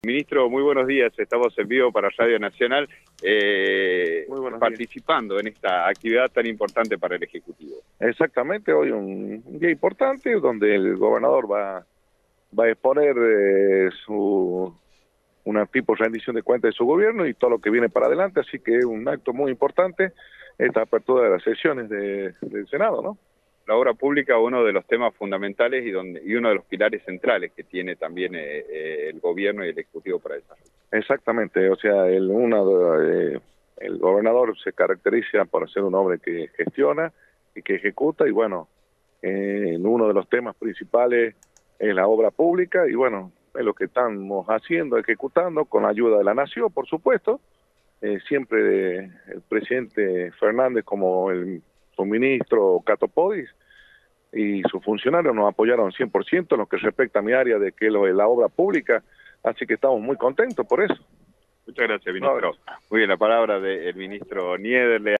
Ministro, muy buenos días. Estamos en vivo para Radio Nacional, Muy buenos participando en esta actividad tan importante para el Ejecutivo. Exactamente, hoy un día importante donde el gobernador va a exponer una tipo de rendición de cuentas de su gobierno y todo lo que viene para adelante, así que es un acto muy importante esta apertura de las sesiones del Senado, ¿no? La obra pública, uno de los temas fundamentales y uno de los pilares centrales que tiene también el gobierno y el Ejecutivo para desarrollar. Exactamente, o sea, el gobernador se caracteriza por ser un hombre que gestiona y que ejecuta, y bueno, uno de los temas principales es la obra pública, y bueno, es lo que estamos haciendo, ejecutando, con la ayuda de la nación, por supuesto, siempre el presidente Fernández como su ministro Cato Podis y sus funcionarios nos apoyaron 100% en lo que respecta a mi área de que la obra pública, así que estamos muy contentos por eso. Muchas gracias, ministro. Muy bien, la palabra del ministro Niederle.